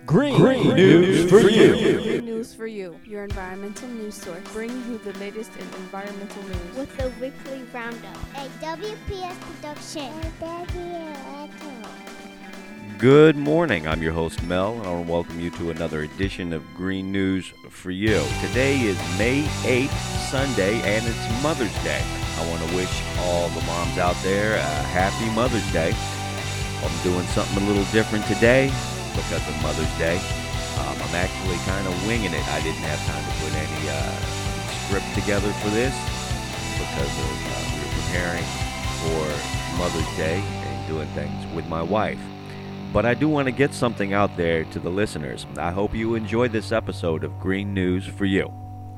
Green News for You. Green News for You, your environmental news source, bringing you the latest in environmental news. With the weekly roundup. A WPS production. Good morning. I'm your host, Mel, and I want to welcome you to another edition of Green News for You. Today is May 8th, Sunday, and it's Mother's Day. I want to wish all the moms out there a happy Mother's Day. I'm doing something a little different today because of Mother's Day. I'm actually kind of winging it. I didn't have time to put any script together for this because we were preparing for Mother's Day and doing things with my wife. But I do want to get something out there to the listeners. I hope you enjoy this episode of Green News for You.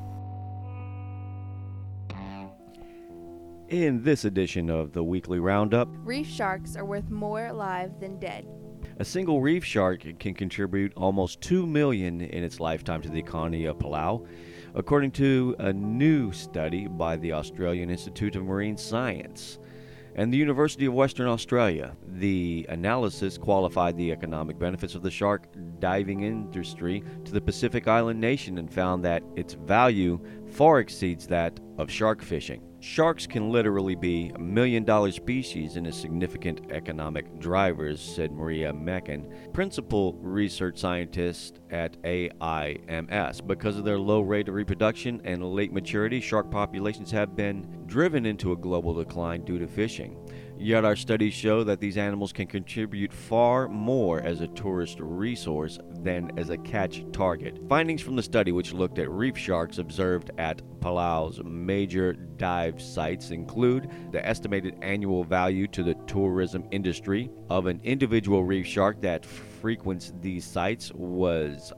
In this edition of the Weekly Roundup, Reef sharks are worth more alive than dead. a single reef shark can contribute almost $2 million in its lifetime to the economy of Palau, according to a new study by the Australian Institute of Marine Science and the University of Western Australia. The analysis qualified the economic benefits of the shark diving industry to the Pacific Island nation and found that its value far exceeds that of shark fishing. Sharks can literally be $1 million species and a significant economic drivers, said Maria Meccan, principal research scientist at AIMS. Because of their low rate of reproduction and late maturity, shark populations have been driven into a global decline due to fishing. Yet our studies show that these animals can contribute far more as a tourist resource than as a catch target. Findings from the study, which looked at reef sharks observed at Palau's major dive sites, include the estimated annual value to the tourism industry of an individual reef shark that frequents these sites was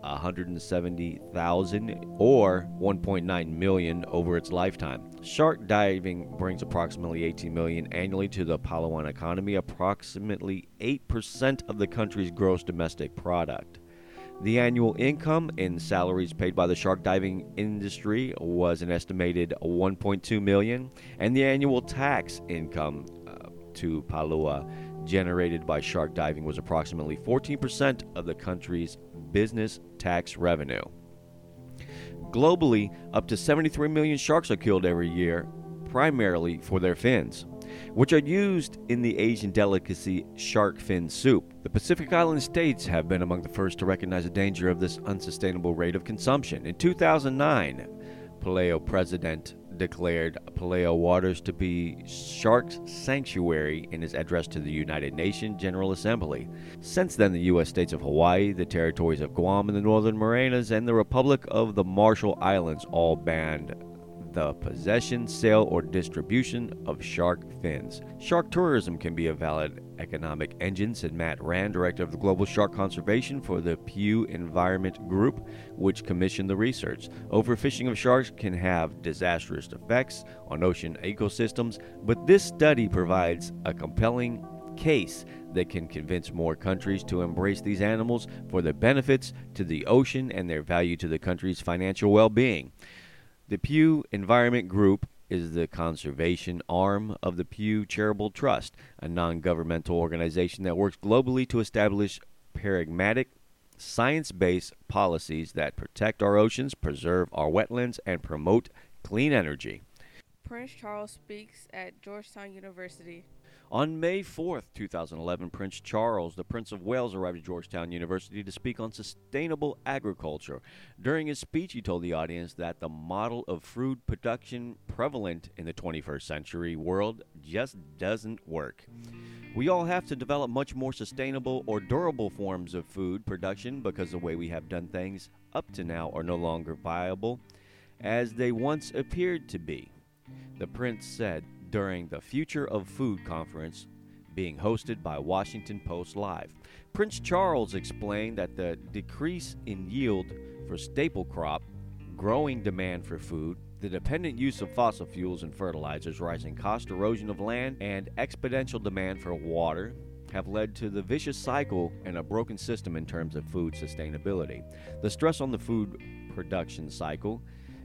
$170,000 or $1.9 million over its lifetime. Shark diving brings approximately $18 million annually to the Palauan economy, approximately 8% of the country's gross domestic product. The annual income in salaries paid by the shark diving industry was an estimated $1.2 million, and the annual tax income to Palau generated by shark diving was approximately 14% of the country's business tax revenue. Globally, up to 73 million sharks are killed every year, primarily for their fins, which are used in the Asian delicacy shark fin soup. The Pacific Island states have been among the first to recognize the danger of this unsustainable rate of consumption. In 2009, Palau president declared Palau waters to be shark's sanctuary in his address to the United Nations General Assembly. Since then, the U.S. states of Hawaii, the territories of Guam and the Northern Marianas, and the Republic of the Marshall Islands all banned the possession, sale, or distribution of shark fins. Shark tourism can be a valid economic engine, said Matt Rand, director of the Global Shark Conservation for the Pew Environment Group, which commissioned the research. Overfishing of sharks can have disastrous effects on ocean ecosystems, but this study provides a compelling case that can convince more countries to embrace these animals for their benefits to the ocean and their value to the country's financial well-being. The Pew Environment Group is the conservation arm of the Pew Charitable Trust, a non-governmental organization that works globally to establish pragmatic, science-based policies that protect our oceans, preserve our wetlands, and promote clean energy. Prince Charles speaks at Georgetown University. On May 4th, 2011, Prince Charles, the Prince of Wales, arrived at Georgetown University to speak on sustainable agriculture. During his speech, he told the audience that the model of food production prevalent in the 21st century world just doesn't work. We all have to develop much more sustainable or durable forms of food production because the way we have done things up to now are no longer viable as they once appeared to be, the Prince said during the Future of Food conference being hosted by Washington Post Live. Prince Charles explained that the decrease in yield for staple crop, growing demand for food, the dependent use of fossil fuels and fertilizers, rising cost, erosion of land, and exponential demand for water have led to the vicious cycle and a broken system in terms of food sustainability. The stress on the food production cycle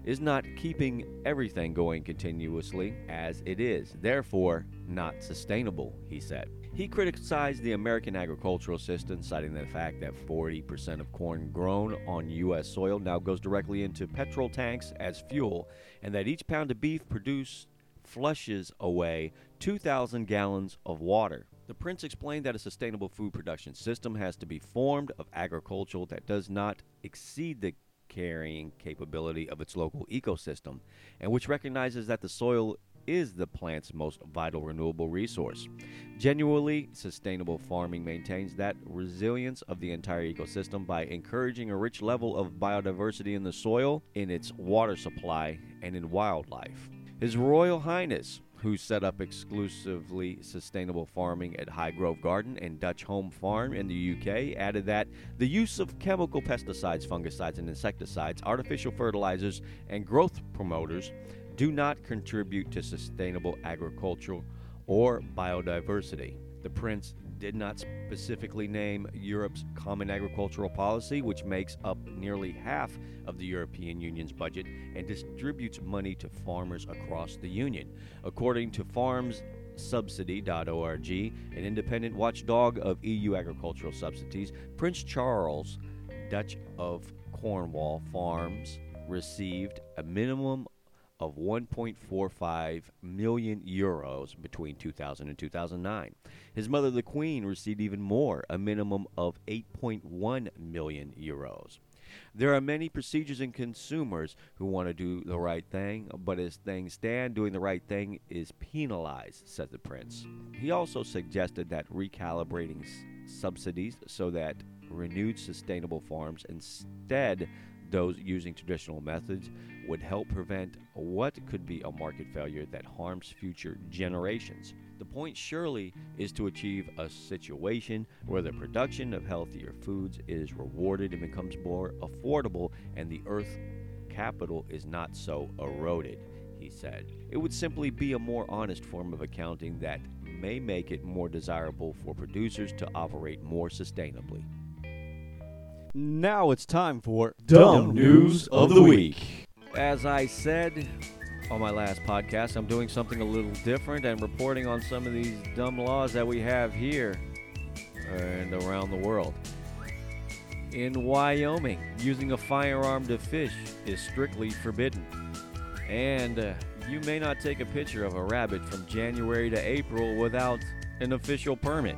is not keeping everything going continuously as it is, therefore not sustainable, he said. He criticized the American agricultural system, citing the fact that 40% of corn grown on U.S. soil now goes directly into petrol tanks as fuel, and that each pound of beef produced flushes away 2,000 gallons of water. The prince explained that a sustainable food production system has to be formed of agriculture that does not exceed the carrying capability of its local ecosystem, and which recognizes that the soil is the plant's most vital renewable resource. Genuinely sustainable farming maintains that resilience of the entire ecosystem by encouraging a rich level of biodiversity in the soil, in its water supply, and in wildlife. His Royal Highness, who set up exclusively sustainable farming at Highgrove Garden and Dutch Home Farm in the UK, added that the use of chemical pesticides, fungicides, and insecticides, artificial fertilizers, and growth promoters do not contribute to sustainable agriculture or biodiversity. The prince did not specifically name Europe's Common Agricultural Policy, which makes up nearly half of the European Union's budget and distributes money to farmers across the Union. According to farmssubsidy.org, an independent watchdog of EU agricultural subsidies, Prince Charles, Duke of Cornwall Farms received a minimum of 1.45 million euros between 2000 and 2009. His mother, the Queen, received even more, a minimum of 8.1 million euros. There are many procedures and consumers who want to do the right thing, but as things stand, doing the right thing is penalized, said the prince. He also suggested that recalibrating subsidies so that renewed sustainable farms instead those using traditional methods would help prevent what could be a market failure that harms future generations. The point surely is to achieve a situation where the production of healthier foods is rewarded and becomes more affordable, and the earth capital is not so eroded, he said. It would simply be a more honest form of accounting that may make it more desirable for producers to operate more sustainably. Now it's time for Dumb News of the Week. As I said on my last podcast, I'm doing something a little different and reporting on some of these dumb laws that we have here and around the world. In Wyoming, using a firearm to fish is strictly forbidden. And you may not take a picture of a rabbit from January to April without an official permit.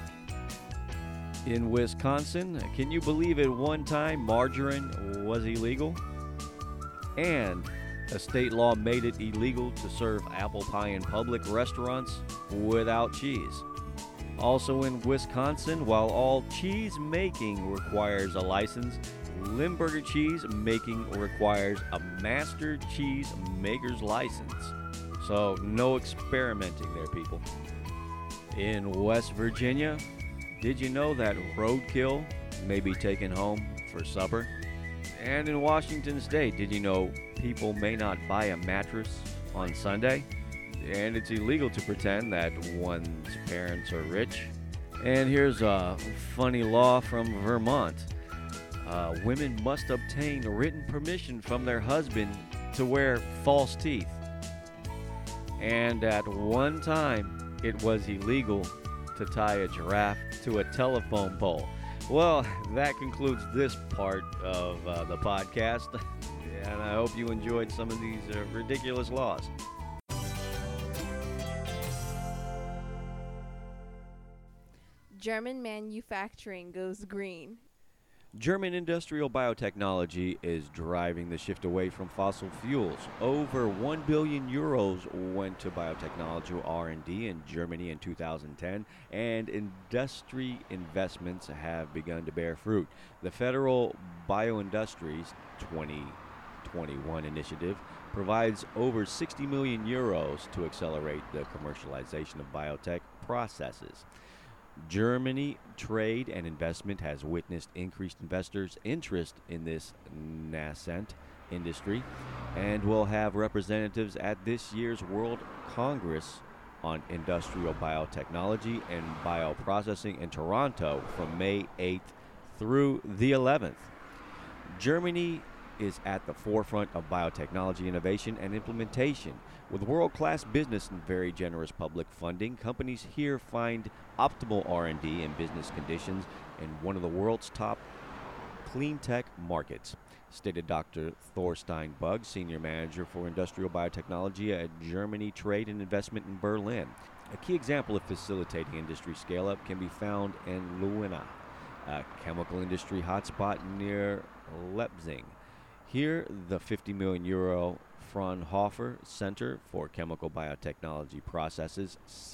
In Wisconsin, can you believe at one time margarine was illegal? And a state law made it illegal to serve apple pie in public restaurants without cheese. Also in Wisconsin, while all cheese making requires a license, Limburger cheese making requires a master cheese maker's license. So no experimenting there, people. In West Virginia, did you know that roadkill may be taken home for supper? And in Washington State, did you know people may not buy a mattress on Sunday? And it's illegal to pretend that one's parents are rich. And here's a funny law from Vermont. Women must obtain written permission from their husband to wear false teeth. And at one time, it was illegal to tie a giraffe to a telephone pole. Well, that concludes this part of the podcast, and I hope you enjoyed some of these ridiculous laws. German manufacturing goes green. German industrial biotechnology is driving the shift away from fossil fuels. Over 1 billion euros went to biotechnology R&D in Germany in 2010, and industry investments have begun to bear fruit. The Federal Bioindustries 2021 initiative provides over 60 million euros to accelerate the commercialization of biotech processes. Germany trade and investment has witnessed increased investors' interest in this nascent industry and will have representatives at this year's World Congress on Industrial Biotechnology and Bioprocessing in Toronto from May 8th through the 11th. Germany is at the forefront of biotechnology innovation and implementation. With world-class business and very generous public funding, companies here find optimal R&D and business conditions in one of the world's top clean tech markets, stated Dr. Thorstein Bug, Senior Manager for Industrial Biotechnology at Germany Trade and Investment in Berlin. A key example of facilitating industry scale-up can be found in Leuna, a chemical industry hotspot near Leipzig. Here, the €50 million Fraunhofer Center for Chemical Biotechnology Processes,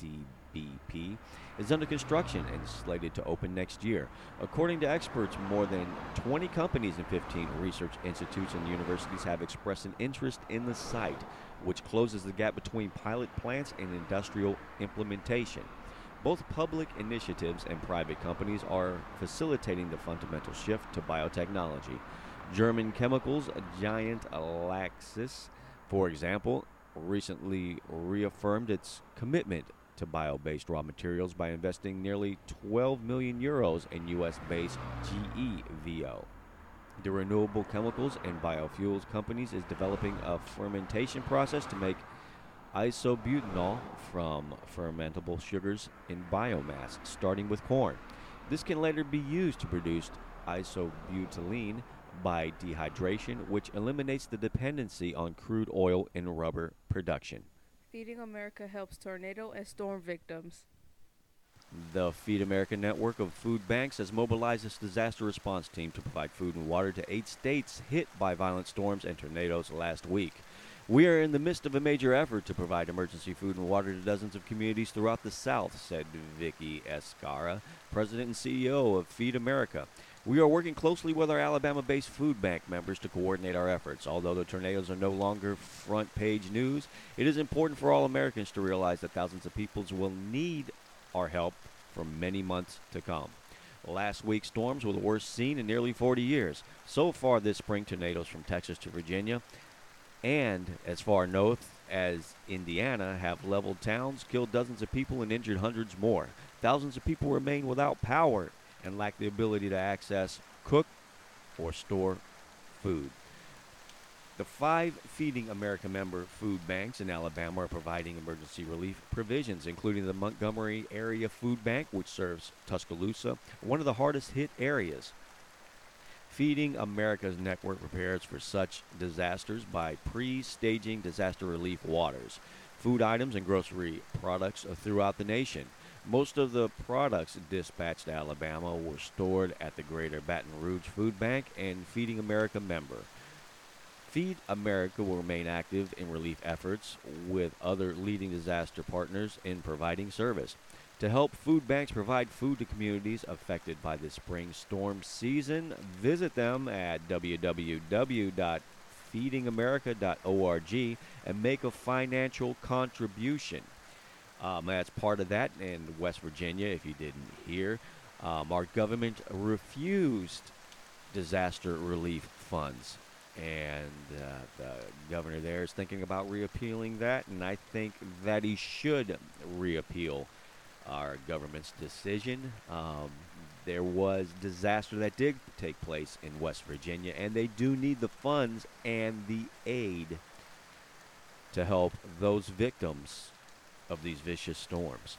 CBP, is under construction and slated to open next year. According to experts, more than 20 companies and 15 research institutes and universities have expressed an interest in the site, which closes the gap between pilot plants and industrial implementation. Both public initiatives and private companies are facilitating the fundamental shift to biotechnology. German chemicals giant Laxis, for example, recently reaffirmed its commitment to bio-based raw materials by investing nearly €12 million in US-based GEVO. The renewable chemicals and biofuels companies is developing a fermentation process to make isobutanol from fermentable sugars in biomass, starting with corn. This can later be used to produce isobutylene by dehydration, which eliminates the dependency on crude oil in rubber production. Feeding America helps tornado and storm victims. The Feed America network of food banks has mobilized its disaster response team to provide food and water to 8 states hit by violent storms and tornadoes last week. We are in the midst of a major effort to provide emergency food and water to dozens of communities throughout the South, said Vicky Escara, President and CEO of Feed America. We are working closely with our Alabama-based food bank members to coordinate our efforts. Although the tornadoes are no longer front-page news, it is important for all Americans to realize that thousands of people will need our help for many months to come. Last week's storms were the worst seen in nearly 40 years. So far this spring, tornadoes from Texas to Virginia and as far north as Indiana have leveled towns, killed dozens of people, and injured hundreds more. Thousands of people remain without power and lack the ability to access, cook, or store food. The 5 Feeding America member food banks in Alabama are providing emergency relief provisions, including the Montgomery Area Food Bank, which serves Tuscaloosa, one of the hardest hit areas. Feeding America's network prepares for such disasters by pre-staging disaster relief waters, food items, and grocery products throughout the nation. Most of the products dispatched to Alabama were stored at the Greater Baton Rouge Food Bank and Feeding America member. Feed America will remain active in relief efforts with other leading disaster partners in providing service. To help food banks provide food to communities affected by the spring storm season, visit them at www.feedingamerica.org and make a financial contribution. As part of that, in West Virginia, if you didn't hear, our government refused disaster relief funds. And the governor there is thinking about reappealing that, and I think that he should reappeal our government's decision. There was disaster that did take place in West Virginia, and they do need the funds and the aid to help those victims of these vicious storms.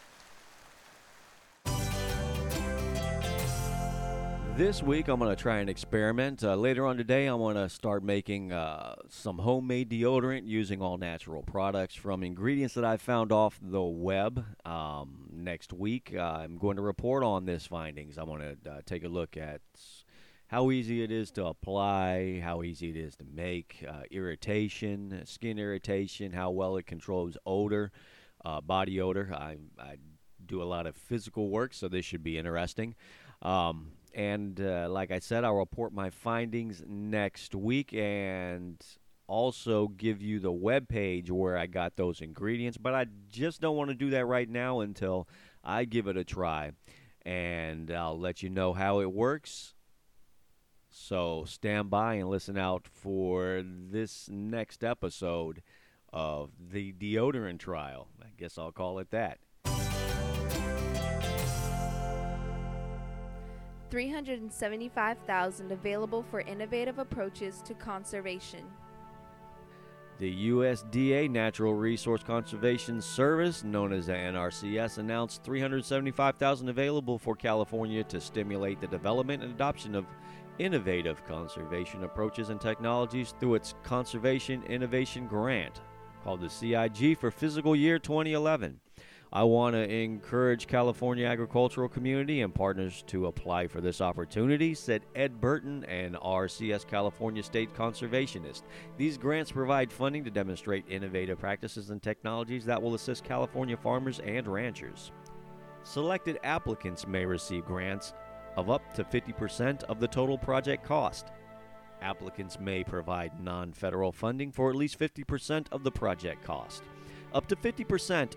This week, I'm going to try an experiment. Later on today, I want to start making some homemade deodorant using all natural products from ingredients that I found off the web. Next week, I'm going to report on these findings. I want to take a look at how easy it is to apply, how easy it is to make, irritation, skin irritation, how well it controls odor, body odor. I do a lot of physical work, so this should be interesting. And like I said, I'll report my findings next week and also give you the webpage where I got those ingredients. But I just don't want to do that right now until I give it a try. And I'll let you know how it works. So stand by and listen out for this next episode of the deodorant trial. I guess I'll call it that. $375,000 available for innovative approaches to conservation. The USDA Natural Resource Conservation Service, known as the NRCS, announced $375,000 available for California to stimulate the development and adoption of innovative conservation approaches and technologies through its Conservation Innovation Grant, called the CIG, for fiscal year 2011. I want to encourage California agricultural community and partners to apply for this opportunity, said Ed Burton, an RCS California State Conservationist. These grants provide funding to demonstrate innovative practices and technologies that will assist California farmers and ranchers. Selected applicants may receive grants of up to 50% of the total project cost. Applicants may provide non-federal funding for at least 50% of the project cost. Up to 50%,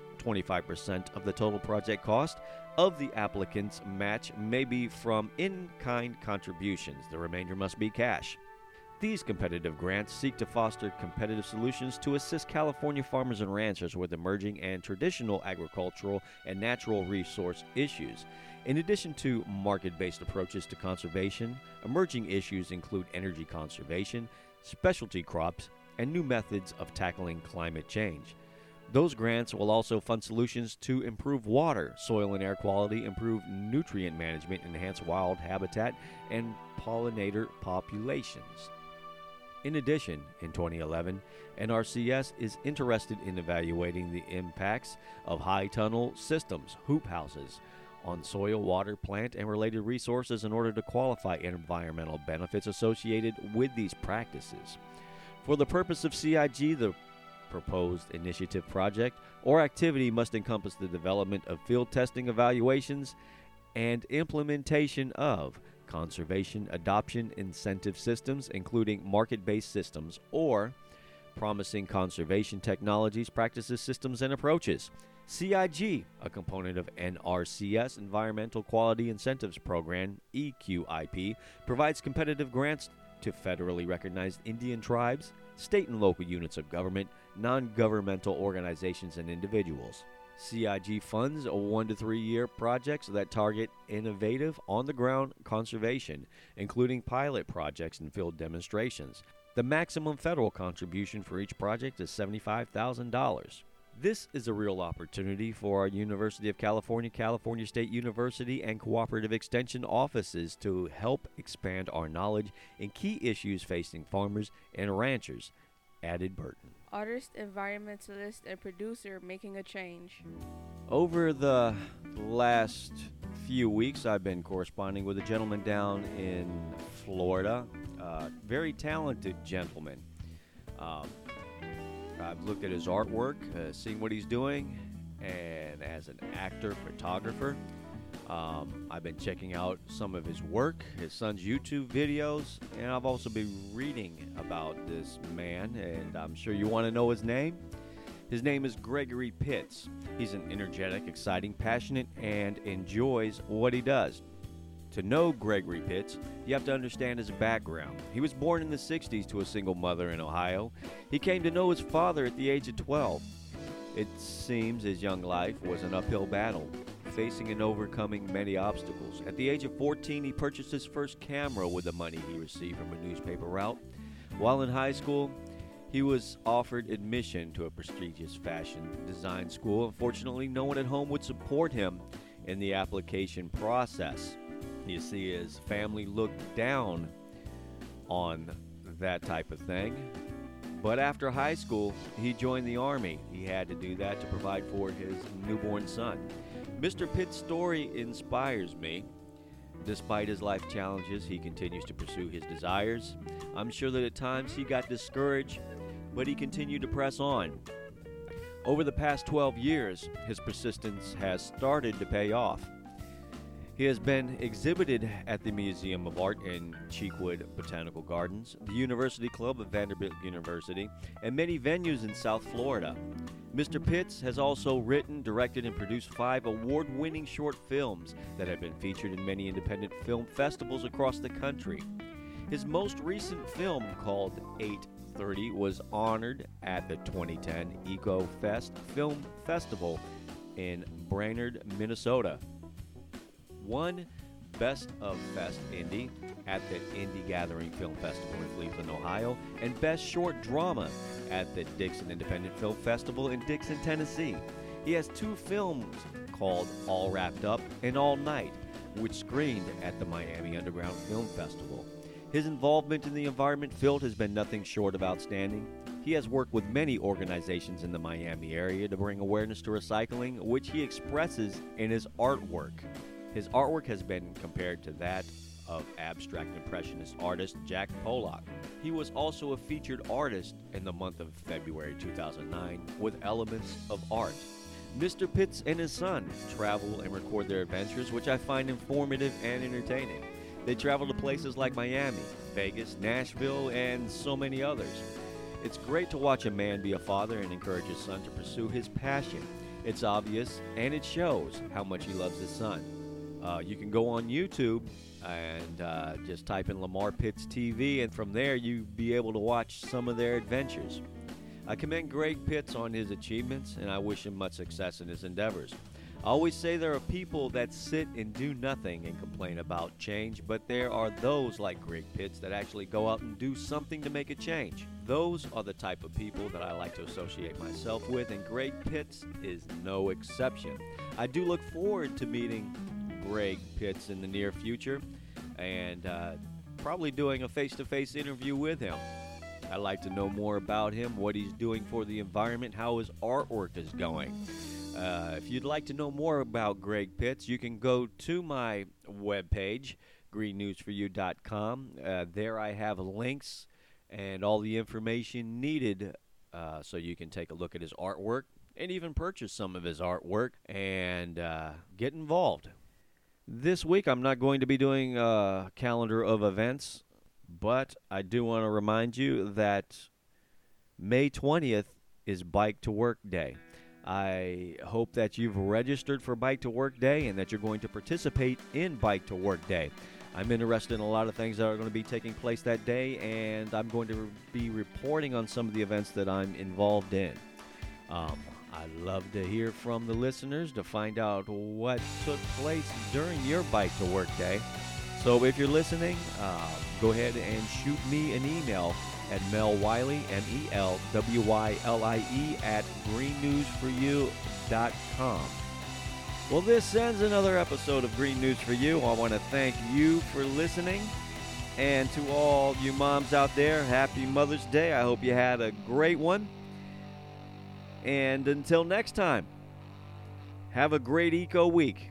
25% of the total project cost of the applicant's match may be from in-kind contributions. The remainder must be cash. These competitive grants seek to foster competitive solutions to assist California farmers and ranchers with emerging and traditional agricultural and natural resource issues. In addition to market-based approaches to conservation, emerging issues include energy conservation, specialty crops, and new methods of tackling climate change. Those grants will also fund solutions to improve water, soil and air quality, improve nutrient management, enhance wild habitat, and pollinator populations. In addition, in 2011, NRCS is interested in evaluating the impacts of high tunnel systems, hoop houses, on soil, water, plant, and related resources in order to qualify environmental benefits associated with these practices. For the purpose of CIG, the proposed initiative, project, or activity must encompass the development of field testing evaluations and implementation of conservation adoption incentive systems, including market-based systems, or promising conservation technologies, practices, systems, and approaches. CIG, a component of NRCS Environmental Quality Incentives Program, EQIP, provides competitive grants to federally recognized Indian tribes, state and local units of government, non-governmental organizations, and individuals. CIG funds 1 to 3 year projects that target innovative, on-the-ground conservation, including pilot projects and field demonstrations. The maximum federal contribution for each project is $75,000. This is a real opportunity for our University of California, California State University, and Cooperative Extension offices to help expand our knowledge in key issues facing farmers and ranchers, added Burton. Artist, environmentalist, and producer making a change. Over the last few weeks, I've been corresponding with a gentleman down in Florida, very talented gentleman. I've looked at his artwork, seen what he's doing, and as an actor, photographer, I've been checking out some of his work, his son's YouTube videos, and I've also been reading about this man, and I'm sure you want to know his name. His name is Gregory Pitts. He's an energetic, exciting, passionate, and enjoys what he does. To know Gregory Pitts, you have to understand his background. He was born in the 60s to a single mother in Ohio. He came to know his father at the age of 12. It seems his young life was an uphill battle, facing and overcoming many obstacles. At the age of 14, he purchased his first camera with the money he received from a newspaper route. While in high school, he was offered admission to a prestigious fashion design school. Unfortunately, no one at home would support him in the application process. You see, his family looked down on that type of thing. But after high school, he joined the Army. He had to do that to provide for his newborn son. Mr. Pitt's story inspires me. Despite his life challenges, he continues to pursue his desires. I'm sure that at times he got discouraged, but he continued to press on. Over the past 12 years, his persistence has started to pay off. He has been exhibited at the Museum of Art in Cheekwood Botanical Gardens, the University Club of Vanderbilt University, and many venues in South Florida. Mr. Pitts has also written, directed, and produced 5 award-winning short films that have been featured in many independent film festivals across the country. His most recent film, called 830, was honored at the 2010 EcoFest Film Festival in Brainerd, Minnesota. Won Best of Fest Indy at the Indie Gathering Film Festival in Cleveland, Ohio, and Best Short Drama at the Dixon Independent Film Festival in Dixon, Tennessee. He has 2 films called All Wrapped Up and All Night, which screened at the Miami Underground Film Festival. His involvement in the environment field has been nothing short of outstanding. He has worked with many organizations in the Miami area to bring awareness to recycling, which he expresses in his artwork. His artwork has been compared to that of abstract impressionist artist Jack Pollock. He was also a featured artist in the month of February 2009 with Elements of Art. Mr. Pitts and his son travel and record their adventures, which I find informative and entertaining. They travel to places like Miami, Vegas, Nashville, and so many others. It's great to watch a man be a father and encourage his son to pursue his passion. It's obvious, and it shows how much he loves his son. You can go on YouTube and just type in Lamar Pitts TV, and from there you'll be able to watch some of their adventures. I commend Greg Pitts on his achievements, and I wish him much success in his endeavors. I always say there are people that sit and do nothing and complain about change, but there are those like Greg Pitts that actually go out and do something to make a change. Those are the type of people that I like to associate myself with, and Greg Pitts is no exception. I do look forward to meeting Greg Pitts in the near future and probably doing a face-to-face interview with him. I'd like to know more about him, what he's doing for the environment, how his artwork is going. If you'd like to know more about Greg Pitts, you can go to my webpage, greennewsforyou.com. There I have links and all the information needed so you can take a look at his artwork and even purchase some of his artwork and get involved. This week I'm not going to be doing a calendar of events, but I do want to remind you that May 20th is Bike to Work Day. I hope that you've registered for Bike to Work Day and that you're going to participate in Bike to Work Day. I'm interested in a lot of things that are going to be taking place that day, and I'm going to be reporting on some of the events that I'm involved in. I'd love to hear from the listeners to find out what took place during your Bike to Work Day. So if you're listening, go ahead and shoot me an email at Mel Wiley, MELWYLIE, at greennewsforyou.com. Well, this ends another episode of Green News for You. I want to thank you for listening. And to all you moms out there, happy Mother's Day. I hope you had a great one. And until next time, have a great eco week.